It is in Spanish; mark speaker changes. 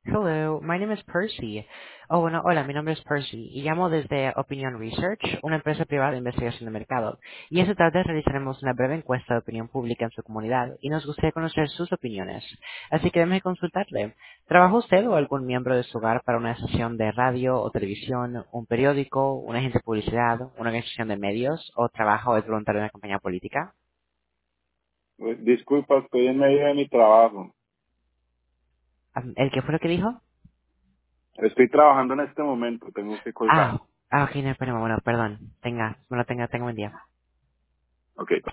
Speaker 1: Hello, my name is Percy. Oh, bueno, hola, mi nombre es Percy y llamo desde Opinion Research, una empresa privada de investigación de mercado. Y esta tarde realizaremos una breve encuesta de opinión pública en su comunidad y nos gustaría conocer sus opiniones. Así que déjeme consultarle. ¿Trabaja usted o algún miembro de su hogar para una estación de radio o televisión, un periódico, una agencia de publicidad, una organización de medios o trabaja o es voluntario en una campaña política?
Speaker 2: Disculpa, estoy en medio de mi trabajo.
Speaker 1: ¿El qué fue lo que dijo?
Speaker 2: Estoy trabajando en este momento, tengo que colgar.
Speaker 1: Ok, no, espérame, bueno, perdón. Tenga buen día.
Speaker 2: Ok.